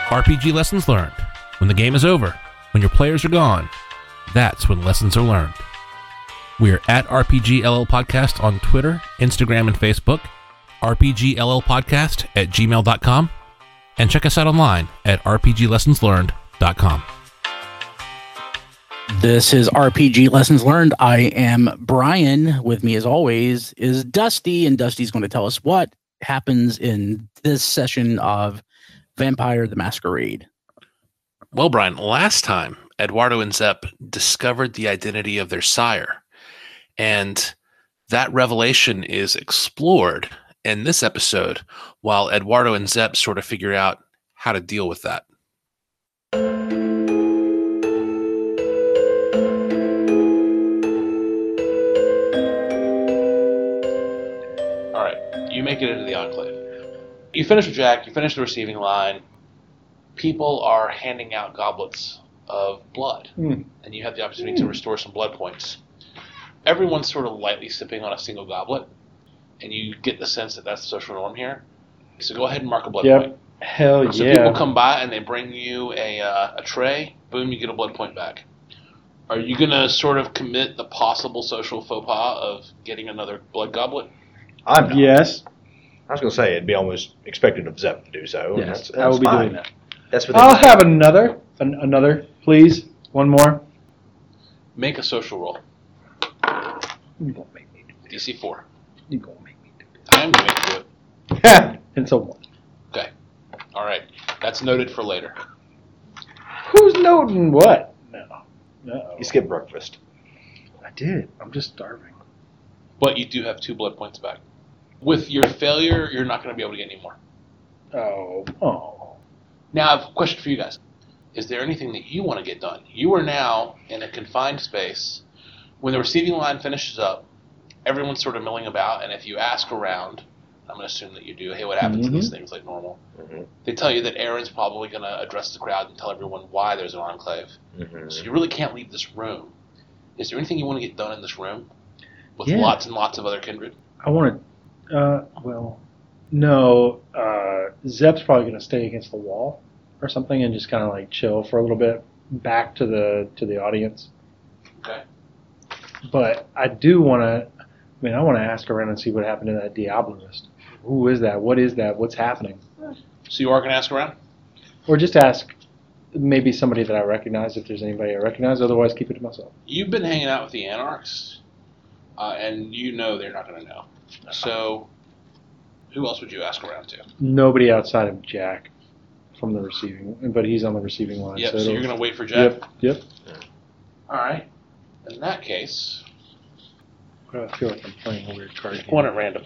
RPG Lessons Learned. When the game is over, when your players are gone, that's when lessons are learned. We're at RPGLL Podcast on Twitter, Instagram, and Facebook, rpgllpodcast@gmail.com, and check us out online at rpglessonslearned.com. This is RPG Lessons Learned. I am Brian. With me, as always, is Dusty, and Dusty's going to tell us what happens in this session of Vampire the Masquerade. Well, Brian, last time, Eduardo and Zep discovered the identity of their sire, and that revelation is explored in this episode while Eduardo and Zep sort of figure out how to deal with that. All right, you make it into the Enclave. You finish with Jack, you finish the receiving line. People are handing out goblets of blood, and you have the opportunity to restore some blood points. Everyone's sort of lightly sipping on a single goblet, and you get the sense that that's the social norm here. So go ahead and mark a blood point. Hell so yeah. People come by and they bring you a tray. Boom, you get a blood point back. Are you going to sort of commit the possible social faux pas of getting another blood goblet? I'm not. Yes. I was going to say, it'd be almost expected of Zep to do so. and Yes, that's I will be fine. doing that. That's what I'll have another, please. One more. Make a social roll. You're going to make me do this. DC 4. You're going to make me do I am going to do it. this. And so one. Okay. All right. That's noted for later. Who's noting what? No. Uh-oh. You skipped breakfast. I did. I'm just starving. But you do have 2 blood points back. With your failure, you're not going to be able to get any more. Oh. Now, I have a question for you guys. Is there anything that you want to get done? You are now in a confined space. When the receiving line finishes up, everyone's sort of milling about, and if you ask around, I'm going to assume that you do, hey, what happened to these things like normal? Mm-hmm. They tell you that Aaron's probably going to address the crowd and tell everyone why there's an enclave. Mm-hmm. So you really can't leave this room. Is there anything you want to get done in this room? With Yeah. lots and lots of other kindred? I want to, no. Zep's probably going to stay against the wall or something and just kind of like chill for a little bit back to the audience. Okay. But I do want to, I want to ask around and see what happened to that Diablerist. Who is that? What is that? What's happening? So you are going to ask around? Or just ask maybe somebody that I recognize if there's anybody I recognize. Otherwise, keep it to myself. You've been hanging out with the Anarchs, and you know they're not going to know. So who else would you ask around to? Nobody outside of Jack from the receiving, but he's on the receiving line. Yep, so it'll- you're going to wait for Jack? Yep. All right. In that case, I feel like I'm playing a weird card game. one at random.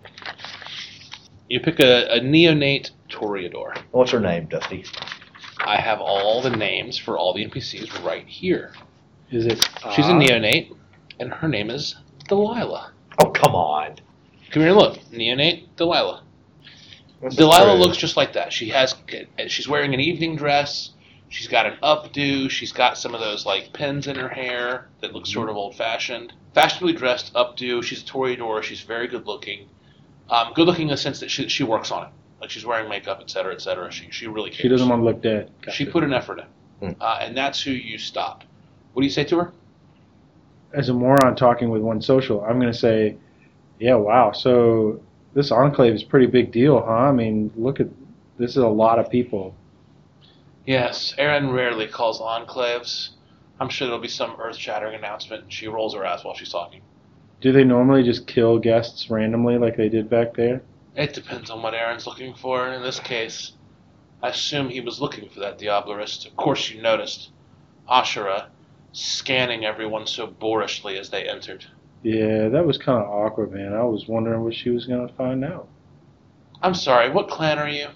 You pick a neonate Toreador. What's her name, Dusty? I have all the names for all the NPCs right here. Is it? She's a neonate, and her name is Delilah. Oh, come on. Come here and look. Neonate Delilah. What's Delilah the looks just like that. She's wearing an evening dress. She's got an updo. She's got some of those like pins in her hair that look sort of old-fashioned. Fashionably dressed updo. She's a Toreador. She's very good-looking. Good-looking in the sense that she works on it. Like she's wearing makeup, et cetera, et cetera. She really cares. She doesn't want to look dead. She put an effort in. And that's who you stop. What do you say to her? As a moron talking with one social, I'm going to say, yeah, wow. So this enclave is a pretty big deal, huh? I mean, this is a lot of people. Yes, Erin rarely calls enclaves. I'm sure there'll be some earth-shattering announcement, and she rolls her eyes while she's talking. Do they normally just kill guests randomly like they did back there? It depends on what Aaron's looking for. In this case, I assume he was looking for that Diablerist. Of course you noticed Ashura scanning everyone so boorishly as they entered. Yeah, that was kind of awkward, man. I was wondering what she was going to find out. I'm sorry, what clan are you?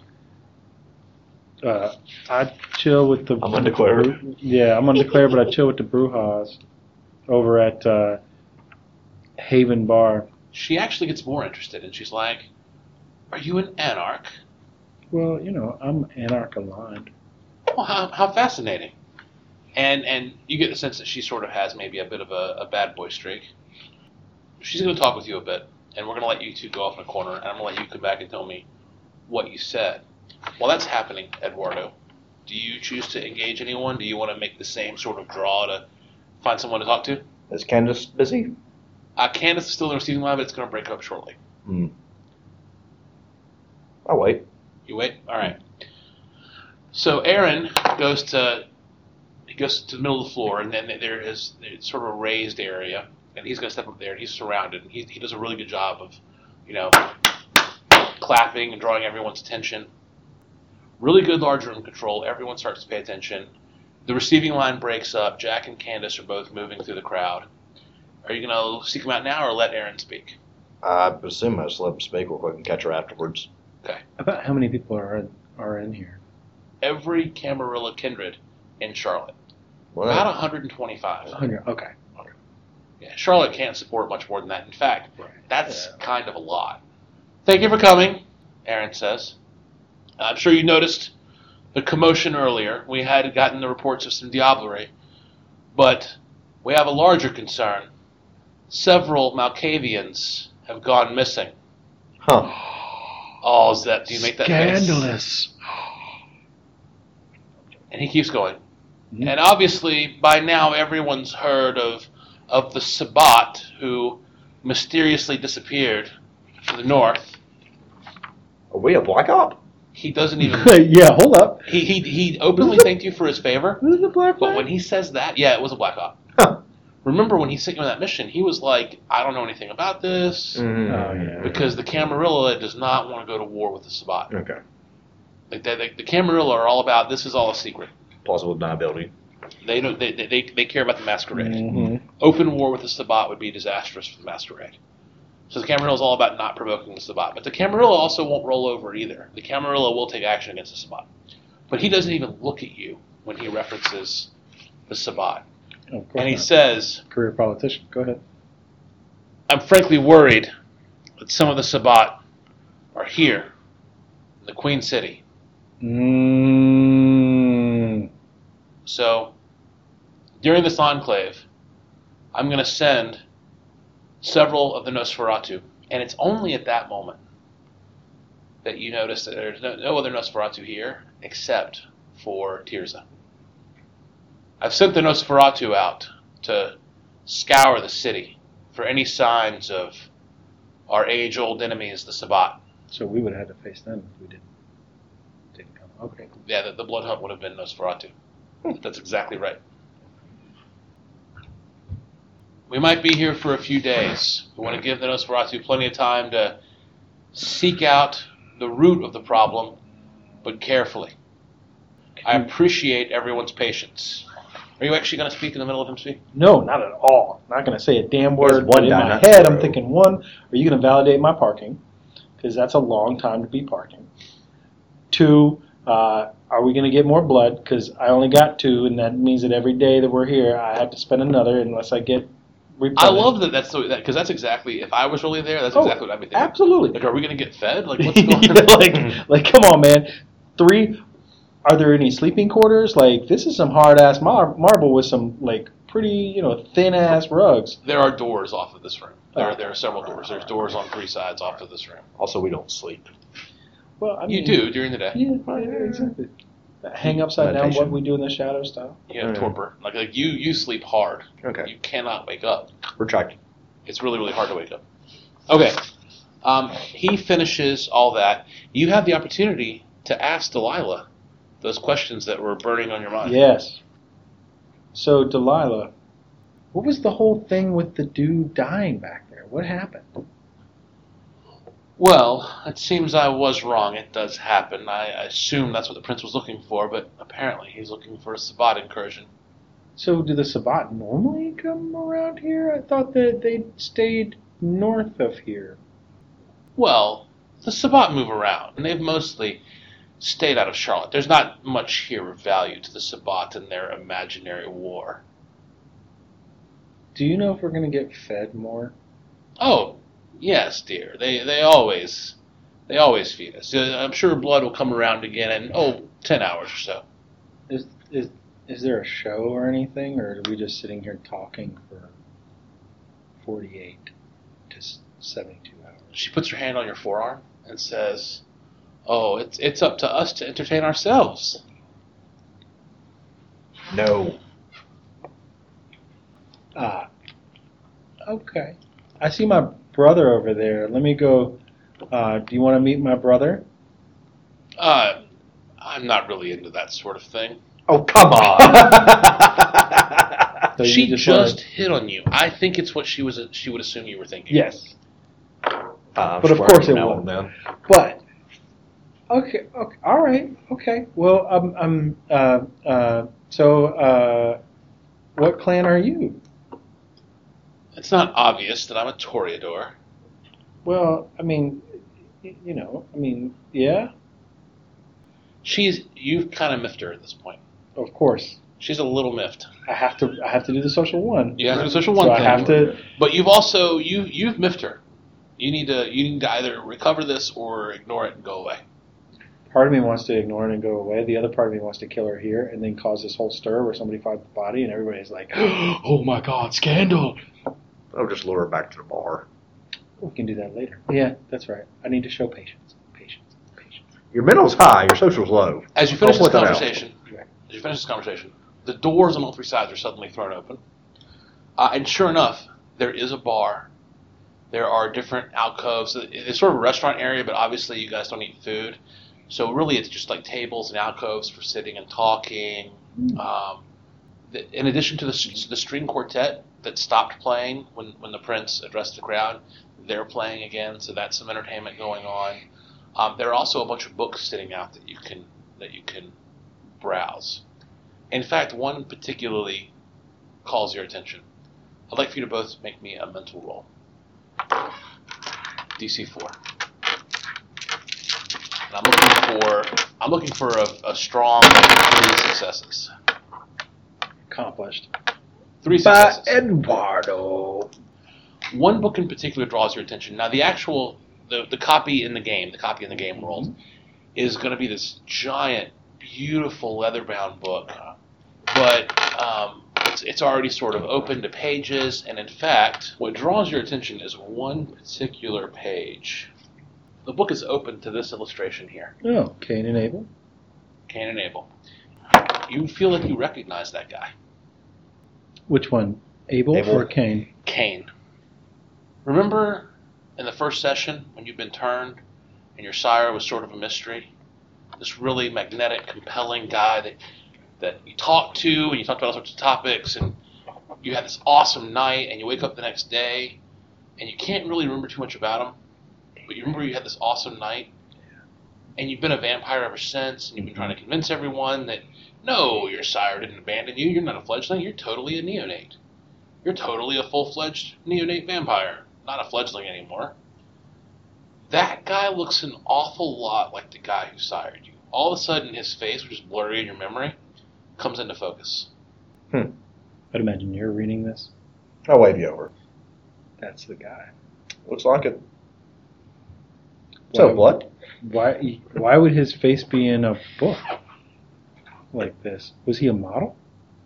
I chill with the... I'm undeclared. Yeah, I'm undeclared, but I chill with the Brujas over at Haven Bar. She actually gets more interested, and she's like, are you an Anarch? Well, I'm Anarch-aligned. Well, how fascinating. And you get the sense that she sort of has maybe a bit of a bad boy streak. She's going to talk with you a bit, and we're going to let you two go off in a corner, and I'm going to let you come back and tell me what you said. While that's happening, Eduardo, Do you choose to engage anyone? Do you want to make the same sort of draw to find someone to talk to? Is Candace busy? Candace is still in the receiving line, but it's going to break up shortly. I'll wait. You wait? All right. So Aaron goes to the middle of the floor, and then there is sort of a raised area, and he's going to step up there, and he's surrounded. And he does a really good job of, clapping and drawing everyone's attention. Really good large room control. Everyone starts to pay attention. The receiving line breaks up. Jack and Candace are both moving through the crowd. Are you going to seek him out now or let Aaron speak? I assume I just let him speak real quick and catch her afterwards. Okay. About how many people are in here? Every Camarilla kindred in Charlotte. What? About 125. 100. Okay. Yeah, Charlotte can't support much more than that. In fact, that's kind of a lot. Thank you for coming, Aaron says. I'm sure you noticed the commotion earlier. We had gotten the reports of some diablerie, but we have a larger concern. Several Malkavians have gone missing. Huh. Oh, Zep, do you make that face? Scandalous. And he keeps going. Mm-hmm. And obviously, by now, everyone's heard of the Sabbat who mysteriously disappeared to the north. Are we a Black Op? He doesn't even... Yeah, hold up. He openly thanked you for his favor. Was it a Black Op? But when he says that, yeah, it was a Black Op. Huh. Remember when he sent you on that mission, he was like, I don't know anything about this. Mm-hmm. Oh, yeah. Because the Camarilla does not want to go to war with the Sabbat. Okay. Like the Camarilla are all about, this is all a secret. Plausible deniability. They don't. They care about the Masquerade. Mm-hmm. Open war with the Sabbat would be disastrous for the Masquerade. So the Camarilla is all about not provoking the Sabbat. But the Camarilla also won't roll over either. The Camarilla will take action against the Sabbat. But he doesn't even look at you when he references the Sabbat. Oh, of course and he not. says, Career politician. Go ahead. I'm frankly worried that some of the Sabbat are here in the Queen City. So, during this enclave, I'm going to send several of the Nosferatu, and it's only at that moment that you notice that there's no other Nosferatu here except for Tirza. I've sent the Nosferatu out to scour the city for any signs of our age-old enemies, the Sabbat. So we would have had to face them if we didn't come. Okay. Yeah, the Blood Hunt would have been Nosferatu. That's exactly right. We might be here for a few days. We want to give the Nosferatu plenty of time to seek out the root of the problem, but carefully. I appreciate everyone's patience. Are you actually going to speak in the middle of him speaking? No, not at all. Not going to say a damn word. There's one But in guy, my not head, zero. I'm thinking, one, are you going to validate my parking? Because that's a long time to be parking. Two, are we going to get more blood? Because I only got 2, and that means that every day that we're here, I have to spend another unless I get replenished. I love that. Because that's exactly, if I was really there, that's exactly what I'd be thinking. Absolutely. Like, are we going to get fed? Like, what's going on? like, come on, man. 3, are there any sleeping quarters? Like, this is some hard-ass marble with some, like, pretty, thin-ass rugs. There are doors off of this room. There are several doors. There's doors on 3 sides off of this room. Also, we don't sleep. Well, I mean, You do during the day. Yeah, exactly. Hang upside down, Meditation. what we do in the shadow style. You have Mm. torpor. Like you sleep hard. Okay. You cannot wake up. Retract. It's really, really hard to wake up. Okay. He finishes all that. You have the opportunity to ask Delilah those questions that were burning on your mind. Yes. So, Delilah, what was the whole thing with the dude dying back there? What happened? Well, it seems I was wrong. It does happen. I assume that's what the prince was looking for, but apparently he's looking for a Sabbat incursion. So, do the Sabbat normally come around here? I thought that they stayed north of here. Well, the Sabbat move around, and they've mostly stayed out of Charlotte. There's not much here of value to the Sabbat and their imaginary war. Do you know if we're going to get fed more? Oh, yes, dear. They always feed us. I'm sure blood will come around again in 10 hours or so. Is there a show or anything, or are we just sitting here talking for 48 to 72 hours? She puts her hand on your forearm and says, "Oh, it's up to us to entertain ourselves." No. Okay. I see my brother over there. Let me go. Do you want to meet my brother? I'm not really into that sort of thing. Oh, come on. So She you just hit on you. I think it's what she would assume you were thinking. Yes. But of course it now won't. then. But okay, all right, okay. Well, what clan are you? It's not obvious that I'm a Toreador. Well, yeah, You've kind of miffed her at this point. of course. She's a little miffed. I have to do the social one. You have to do the social one So thing. I have to. But you've miffed her. You need to either recover this or ignore it and go away. Part of me wants to ignore it and go away. The other part of me wants to kill her here and then cause this whole stir where somebody finds the body and everybody's like, "Oh my God, scandal!" I'll just lure her back to the bar. We can do that later. Yeah, that's right. I need to show patience. Your mental's high, your social's low. As you finish Don't this put that out. conversation, the doors on all three sides are suddenly thrown open. And sure enough, there is a bar. There are different alcoves. It's sort of a restaurant area, but obviously you guys don't eat food. So really it's just like tables and alcoves for sitting and talking. In addition to the string quartet that stopped playing when the prince addressed the crowd, they're playing again, so that's some entertainment going on. There are also a bunch of books sitting out that you can browse. In fact, one particularly calls your attention. I'd like for you to both make me a mental roll. DC 4. And I'm looking for a strong 3 successes. Accomplished. 3 successes. By Eduardo. One book in particular draws your attention. Now, the copy in the game, world, is going to be this giant, beautiful leather-bound book, but it's already sort of open to pages, and in fact, what draws your attention is one particular page. The book is open to this illustration here. Oh, Cain and Abel. Cain and Abel. You feel like you recognize that guy. Which one? Abel or Cain? Cain. Remember in the first session when you've been turned and your sire was sort of a mystery? This really magnetic, compelling guy that you talked to, and you talked about all sorts of topics, and you had this awesome night, and you wake up the next day, and you can't really remember too much about him, but you remember you had this awesome night, and you've been a vampire ever since, and you've been trying to convince everyone that, no, your sire didn't abandon you, you're not a fledgling, you're totally a neonate. You're totally a full-fledged neonate vampire, not a fledgling anymore. That guy looks an awful lot like the guy who sired you. All of a sudden, his face, which is blurry in your memory, comes into focus. I'd imagine you're reading this. I'll wave you over. That's the guy. Looks like it. So, what? Why would his face be in a book like this? Was he a model?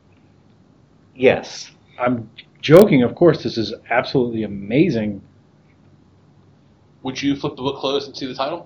Yes. I'm joking, of course. This is absolutely amazing. Would you flip the book closed and see the title?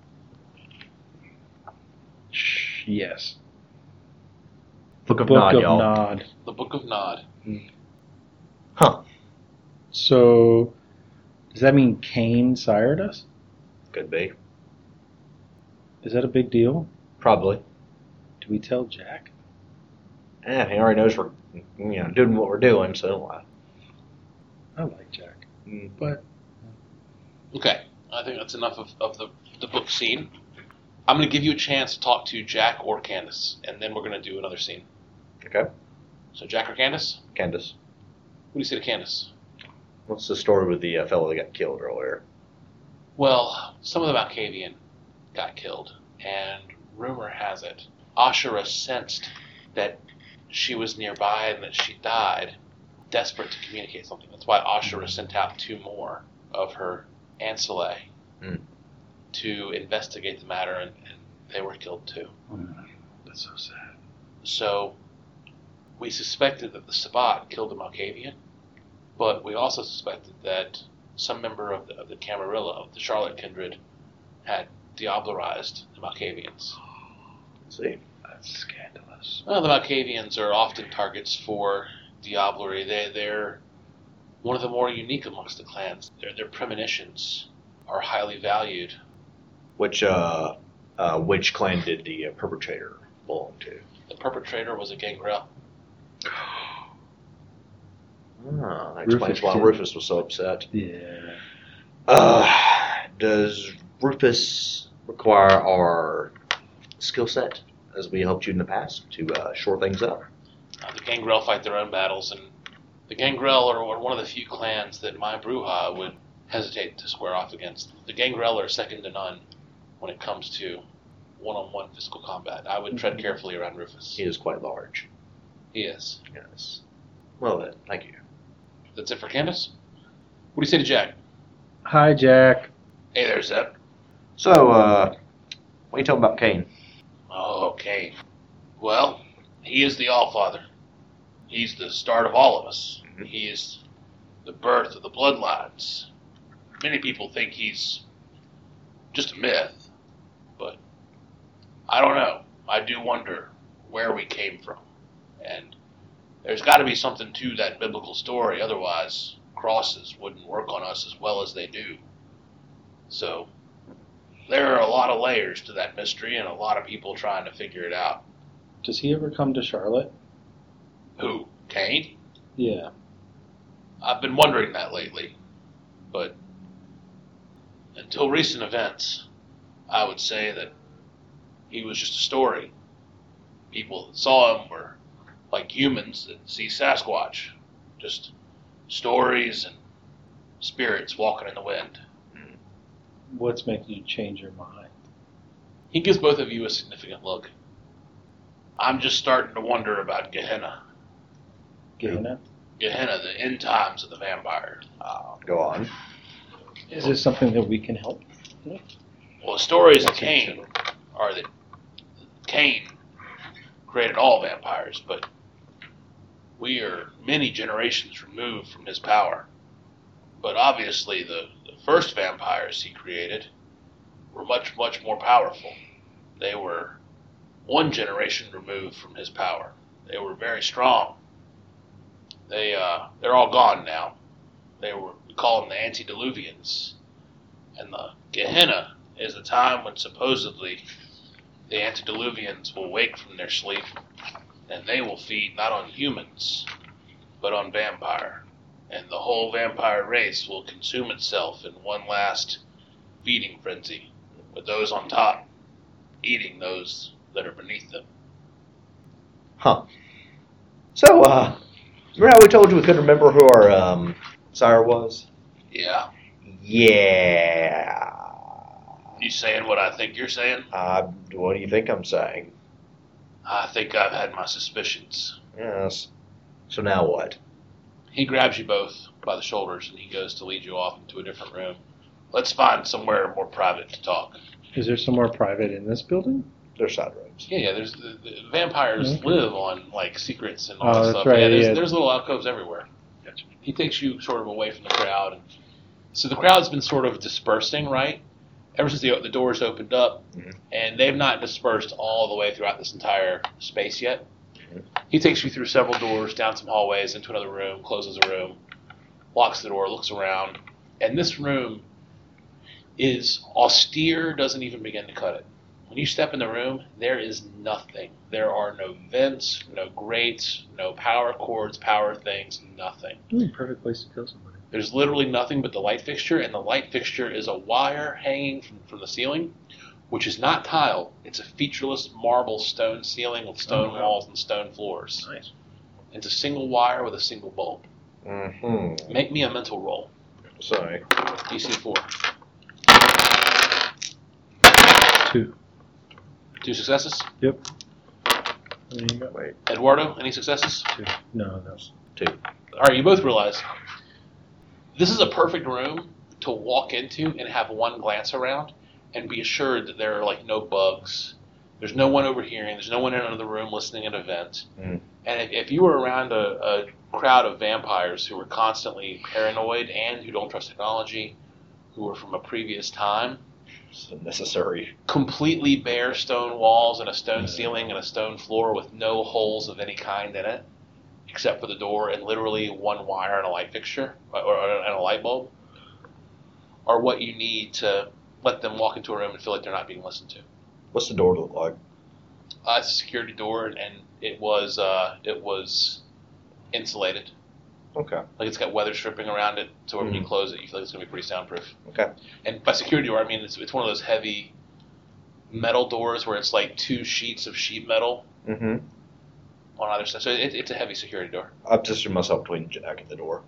Yes. Book of Nod, y'all. Nod. The Book of Nod. Huh. So, does that mean Cain sired us? Could be. Is that a big deal? Probably. Do we tell Jack? He already knows we're doing what we're doing, so... I like Jack. But... Okay, I think that's enough of the book scene. I'm going to give you a chance to talk to Jack or Candace, and then we're going to do another scene. Okay. So Jack or Candace? Candace. What do you say to Candace? What's the story with the fellow that got killed earlier? Well, some of the Malkavian got killed, and rumor has it, Ashura sensed that she was nearby and that she died, desperate to communicate something. That's why Ashura sent out 2 more of her ancillae to investigate the matter, and they were killed too. That's so sad. So we suspected that the Sabbat killed the Malkavian, but we also suspected that some member of the Camarilla, of the Charlotte kindred, had diablerized the Malkavians. See? That's scandalous. Well, the Malkavians are often targets for diablerie. They're one of the more unique amongst the clans. Their premonitions are highly valued. Which clan did the perpetrator belong to? The perpetrator was a gangrel. That explains why Rufus was so upset. Yeah. Does Rufus require our skill set, as we helped you in the past, to shore things up? The gangrel fight their own battles, and the gangrel are one of the few clans that my Brujah would hesitate to square off against. The gangrel are second to none when it comes to one-on-one physical combat. I would tread carefully around Rufus. He is quite large. He is. Yes. Well then, thank you. That's it for Candace? What do you say to Jack? Hi, Jack. Hey there, Zeb. So, what are you talking about Cain? Oh, Cain. Well, he is the Allfather. He's the start of all of us. Mm-hmm. He is the birth of the bloodlines. Many people think he's just a myth, but I don't know. I do wonder where we came from. And there's got to be something to that biblical story, otherwise crosses wouldn't work on us as well as they do. So there are a lot of layers to that mystery and a lot of people trying to figure it out. Does he ever come to Charlotte? Who? Cain? Yeah. I've been wondering that lately, but until recent events, I would say that he was just a story. People that saw him were like humans that see Sasquatch. Just stories and spirits walking in the wind. What's making you change your mind? He gives both of you a significant look. I'm just starting to wonder about Gehenna. Gehenna? Gehenna, the end times of the vampire. Go on. Is this something that we can help with? Well, the stories of Cain are that Cain created all vampires, but we are many generations removed from his power. But obviously the first vampires he created were much, much more powerful. They were one generation removed from his power. They were very strong. They're all gone now. We call them the antediluvians. And the Gehenna is a time when supposedly the antediluvians will wake from their sleep and they will feed not on humans, but on vampire. And the whole vampire race will consume itself in one last feeding frenzy, with those on top eating those that are beneath them. Huh. So, remember how we told you we couldn't remember who our sire was? Yeah. Yeah. You saying what I think you're saying? What do you think I'm saying? I think I've had my suspicions. Yes. So now what? He grabs you both by the shoulders and he goes to lead you off into a different room. Let's find somewhere more private to talk. Is there somewhere private in this building? There's side rooms. Yeah, there's the vampires live on like secrets and all Oh, that that's stuff. right, Yeah, yeah. there's little alcoves everywhere. He takes you sort of away from the crowd. And so the crowd's been sort of dispersing, right? Ever since the doors opened up, and they've not dispersed all the way throughout this entire space yet. He takes you through several doors, down some hallways, into another room, closes a room, locks the door, looks around, and this room is austere, doesn't even begin to cut it. When you step in the room, there is nothing. There are no vents, no grates, no power cords, power things, nothing. Perfect place to kill somebody. There's literally nothing but the light fixture, and the light fixture is a wire hanging from the ceiling, which is not tile. It's a featureless marble stone ceiling with stone walls and stone floors. Nice. It's a single wire with a single bulb. Mm-hmm. Make me a mental roll. Sorry. DC 4. 2. 2 successes. Yep. Wait. Eduardo, any successes? 2. No, that's 2. All right, you both realize this is a perfect room to walk into and have one glance around and be assured that there are like no bugs. There's no one overhearing. There's no one in another room listening at an event. And if you were around a crowd of vampires who were constantly paranoid and who don't trust technology, who were from a previous time, It's unnecessary. Completely bare stone walls and a stone ceiling and a stone floor with no holes of any kind in it, except for the door and literally one wire and a light fixture and a light bulb, are what you need to let them walk into a room and feel like they're not being listened to. What's the door look like? It's a security door, and it was insulated. Okay. Like it's got weather stripping around it, so when you close it, you feel like it's going to be pretty soundproof. Okay. And by security door, I mean it's one of those heavy metal doors where it's like 2 sheets of sheet metal on either side. So it's a heavy security door. I've positioned myself between Jack and the door.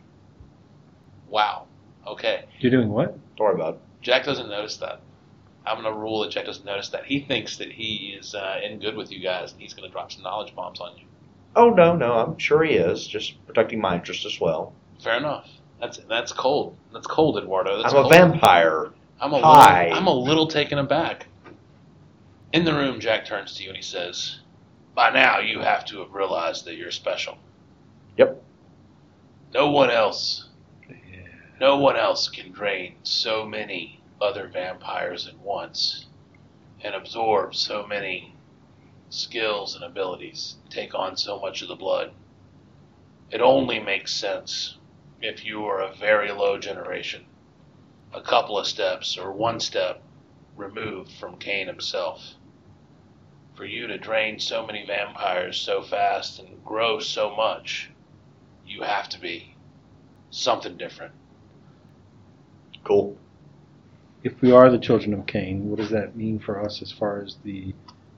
Wow. Okay. You're doing what? Don't worry about it. Jack doesn't notice that. I'm going to rule that Jack doesn't notice that. He thinks that he is in good with you guys, and he's going to drop some knowledge bombs on you. Oh, no, I'm sure he is. Just protecting my interest as well. Fair enough. That's cold. That's cold, Eduardo. That's I'm cold. a vampire. I'm a little taken aback. In the room, Jack turns to you and he says, "By now you have to have realized that you're special. Yep. No one else can drain so many other vampires at once and absorb so many skills and abilities, take on so much of the blood. It only makes sense if you are a very low generation, a couple of steps or one step removed from Cain himself. For you to drain so many vampires so fast and grow so much, you have to be something different." Cool. If we are the children of Cain, what does that mean for us as far as the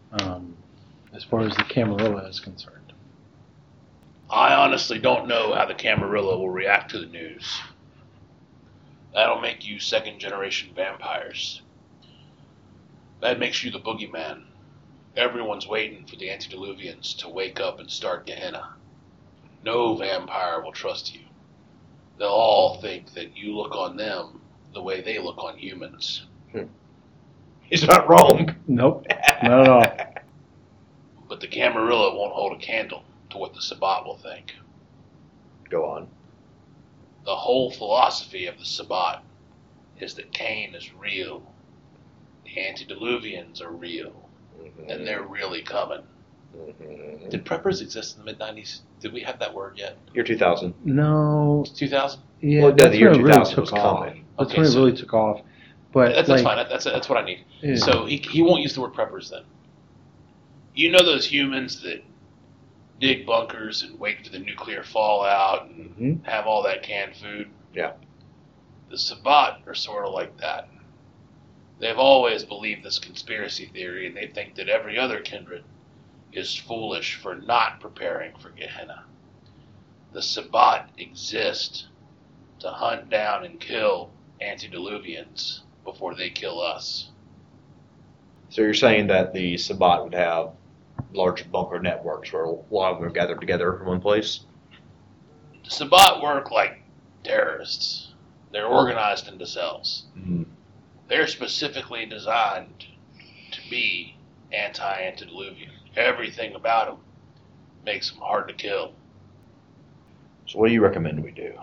Camarilla is concerned? I honestly don't know how the Camarilla will react to the news. That'll make you second-generation vampires. That makes you the boogeyman. Everyone's waiting for the antediluvians to wake up and start Gehenna. No vampire will trust you. They'll all think that you look on them the way they look on humans. He's not wrong. Nope, not at all. But the Camarilla won't hold a candle to what the Sabbat will think. Go on. The whole philosophy of the Sabbat is that Cain is real. The antediluvians are real. And they're really coming. Did preppers exist in the mid-90s? Did we have that word yet? Year 2000. No. 2000? Yeah, Well, that's the year when it 2000 really took was off. coming. That's Okay, when it so- really took off. But That's fine. That's what I need. Yeah. So he won't use the word preppers then. You know those humans that dig bunkers and wait for the nuclear fallout and have all that canned food? Yeah. The Sabbat are sort of like that. They've always believed this conspiracy theory, and they think that every other kindred is foolish for not preparing for Gehenna. The Sabbat exist to hunt down and kill antediluvians before they kill us. So you're saying that the Sabbat would have large bunker networks where a lot of them are gathered together in one place? The Sabbat work like terrorists. They're organized into cells. They're specifically designed to be anti-antediluvian. Everything about them makes them hard to kill. So what do you recommend we do?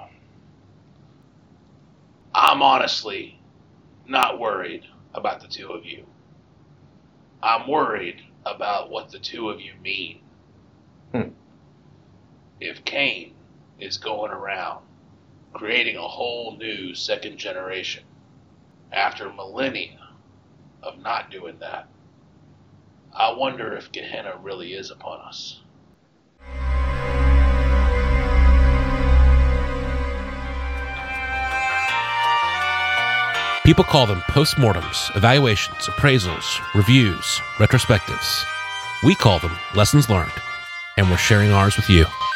I'm honestly not worried about the two of you. I'm worried about what the two of you mean. If Cain is going around creating a whole new second generation after millennia of not doing that, I wonder if Gehenna really is upon us. People call them postmortems, evaluations, appraisals, reviews, retrospectives. We call them lessons learned, and we're sharing ours with you.